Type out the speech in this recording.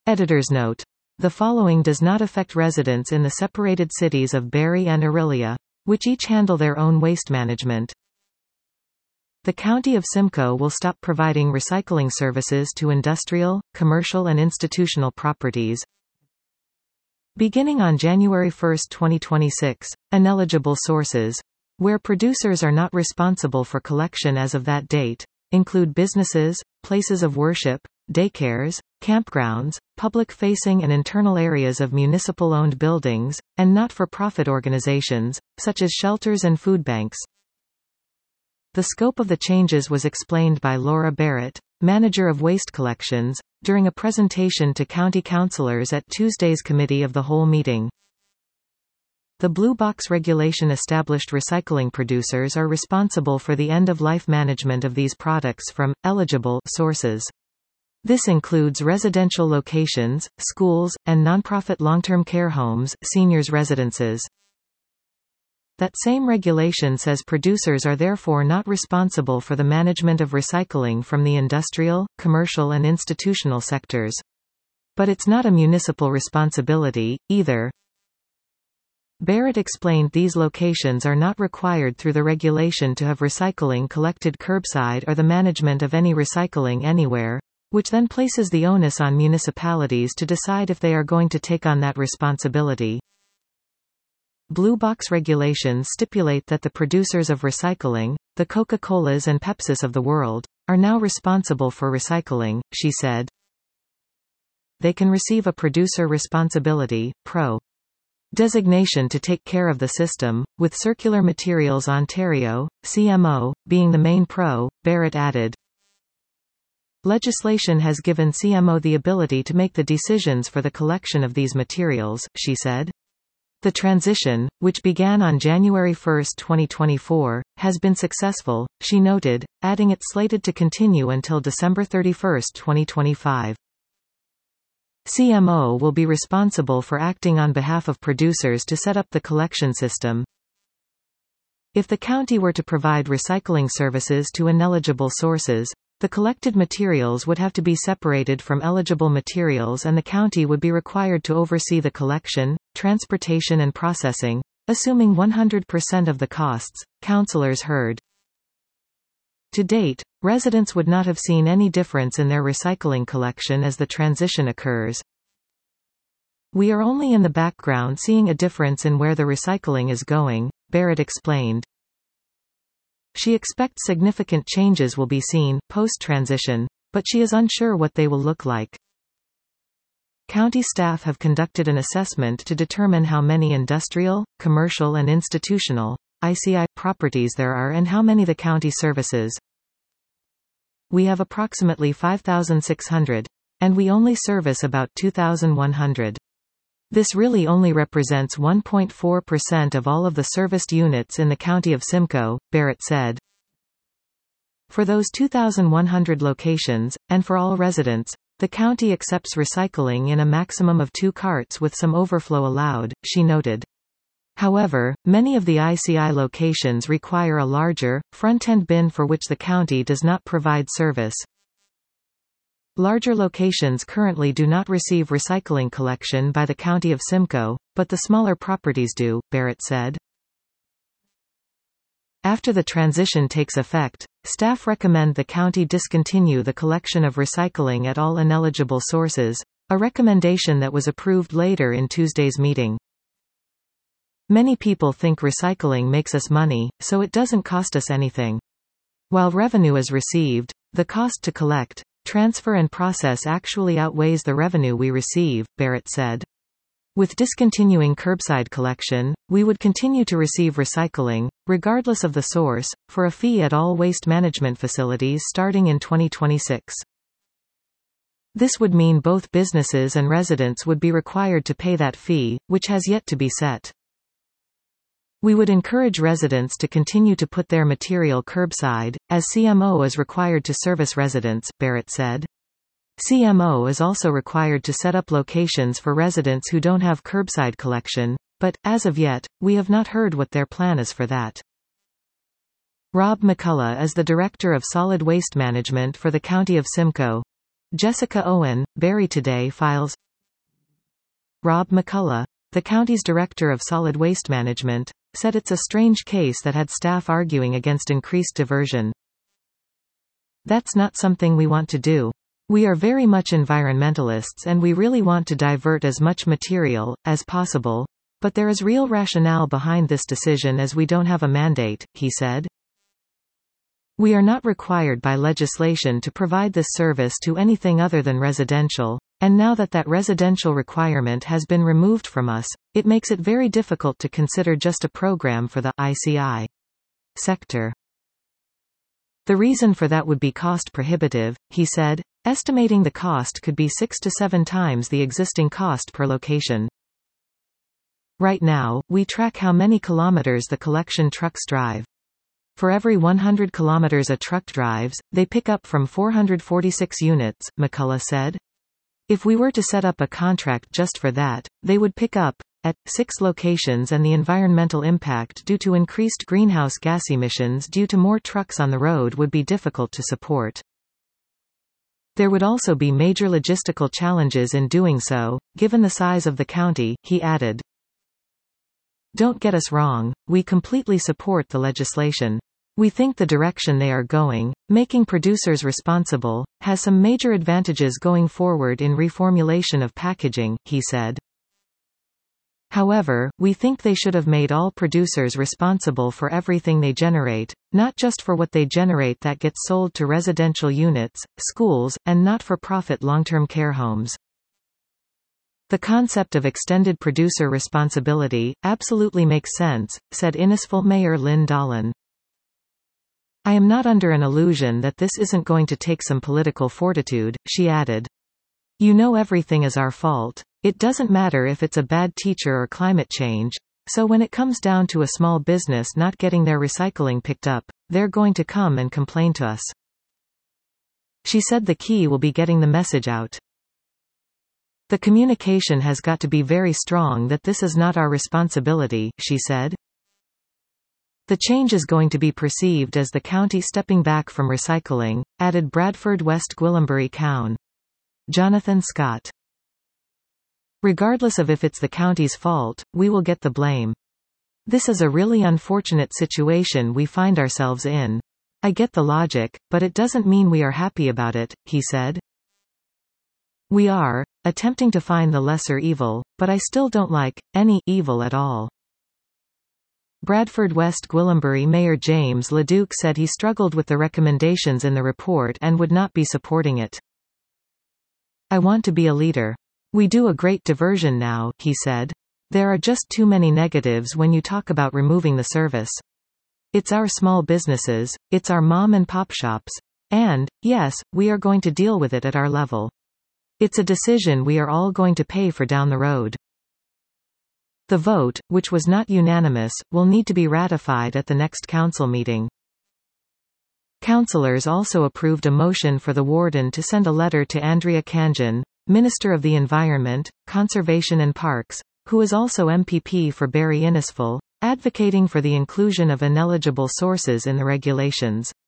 Editor's note. The following does not affect residents in the separated cities of Barrie and Orillia, which each handle their own waste management. The County of Simcoe will stop providing recycling services to industrial, commercial and institutional properties. Beginning on January 1, 2026, ineligible sources, where producers are not responsible for collection as of that date, include businesses, places of worship, daycares, campgrounds, public-facing and internal areas of municipal-owned buildings, and not-for-profit organizations, such as shelters and food banks. The scope of the changes was explained by Laura Barrett, manager of waste collections, during a presentation to county councillors at Tuesday's Committee of the Whole meeting. The Blue Box regulation established recycling producers are responsible for the end-of-life management of these products from eligible sources. This includes residential locations, schools, and nonprofit long-term care homes, seniors' residences. That same regulation says producers are therefore not responsible for the management of recycling from the industrial, commercial and institutional sectors. But it's not a municipal responsibility, either. Barrett explained these locations are not required through the regulation to have recycling collected curbside or the management of any recycling anywhere, which then places the onus on municipalities to decide if they are going to take on that responsibility. Blue Box regulations stipulate that the producers of recycling, the Coca-Colas and Pepsis of the world, are now responsible for recycling, she said. They can receive a producer responsibility, PRO designation to take care of the system, with Circular Materials Ontario, CMO, being the main PRO, Barrett added. Legislation has given CMO the ability to make the decisions for the collection of these materials, she said. The transition, which began on January 1, 2024, has been successful, she noted, adding it's slated to continue until December 31, 2025. CMO will be responsible for acting on behalf of producers to set up the collection system. If the county were to provide recycling services to ineligible sources, the collected materials would have to be separated from eligible materials and the county would be required to oversee the collection, transportation and processing, assuming 100% of the costs, councillors heard. To date, residents would not have seen any difference in their recycling collection as the transition occurs. We are only in the background seeing a difference in where the recycling is going, Barrett explained. She expects significant changes will be seen post-transition, but she is unsure what they will look like. County staff have conducted an assessment to determine how many industrial, commercial and institutional ICI properties there are and how many the county services. We have approximately 5,600, and we only service about 2,100. This really only represents 1.4% of all of the serviced units in the County of Simcoe, Barrett said. For those 2,100 locations, and for all residents, the county accepts recycling in a maximum of 2 carts with some overflow allowed, she noted. However, many of the ICI locations require a larger, front-end bin for which the county does not provide service. Larger locations currently do not receive recycling collection by the County of Simcoe, but the smaller properties do, Barrett said. After the transition takes effect, staff recommend the county discontinue the collection of recycling at all ineligible sources, a recommendation that was approved later in Tuesday's meeting. Many people think recycling makes us money, so it doesn't cost us anything. While revenue is received, the cost to collect, transfer and process actually outweighs the revenue we receive, Barrett said. With discontinuing curbside collection, we would continue to receive recycling, regardless of the source, for a fee at all waste management facilities starting in 2026. This would mean both businesses and residents would be required to pay that fee, which has yet to be set. We would encourage residents to continue to put their material curbside, as CMO is required to service residents, Barrett said. CMO is also required to set up locations for residents who don't have curbside collection, but, as of yet, we have not heard what their plan is for that. Rob McCullough is the Director of Solid Waste Management for the County of Simcoe. Jessica Owen, Barrie Today files. Rob McCullough, the county's director of solid waste management, said it's a strange case that had staff arguing against increased diversion. That's not something we want to do. We are very much environmentalists and we really want to divert as much material as possible, but there is real rationale behind this decision as we don't have a mandate, he said. We are not required by legislation to provide this service to anything other than residential, and now that that residential requirement has been removed from us, it makes it very difficult to consider just a program for the ICI sector. The reason for that would be cost prohibitive, he said, estimating the cost could be 6 to 7 times the existing cost per location. Right now, we track how many kilometers the collection trucks drive. For every 100 kilometers a truck drives, they pick up from 446 units, McCullough said. If we were to set up a contract just for that, they would pick up, at 6 locations, and the environmental impact due to increased greenhouse gas emissions due to more trucks on the road would be difficult to support. There would also be major logistical challenges in doing so, given the size of the county, he added. Don't get us wrong, we completely support the legislation. We think the direction they are going, making producers responsible, has some major advantages going forward in reformulation of packaging, he said. However, we think they should have made all producers responsible for everything they generate, not just for what they generate that gets sold to residential units, schools, and not-for-profit long-term care homes. The concept of extended producer responsibility absolutely makes sense, said Innisfil Mayor Lynn Dolan. I am not under an illusion that this isn't going to take some political fortitude, she added. You know, everything is our fault. It doesn't matter if it's a bad teacher or climate change, so when it comes down to a small business not getting their recycling picked up, they're going to come and complain to us. She said the key will be getting the message out. The communication has got to be very strong that this is not our responsibility, she said. The change is going to be perceived as the county stepping back from recycling, added Bradford West Gwillimbury Coun. Jonathan Scott. Regardless of if it's the county's fault, we will get the blame. This is a really unfortunate situation we find ourselves in. I get the logic, but it doesn't mean we are happy about it, he said. We are attempting to find the lesser evil, but I still don't like any evil at all. Bradford West Gwillimbury Mayor James LeDuc said he struggled with the recommendations in the report and would not be supporting it. I want to be a leader. We do a great diversion now, he said. There are just too many negatives when you talk about removing the service. It's our small businesses, it's our mom and pop shops. And, yes, we are going to deal with it at our level. It's a decision we are all going to pay for down the road. The vote, which was not unanimous, will need to be ratified at the next council meeting. Councillors also approved a motion for the warden to send a letter to Andrea Khanjin, Minister of the Environment, Conservation and Parks, who is also MPP for Barrie Innisfil, advocating for the inclusion of ineligible sources in the regulations.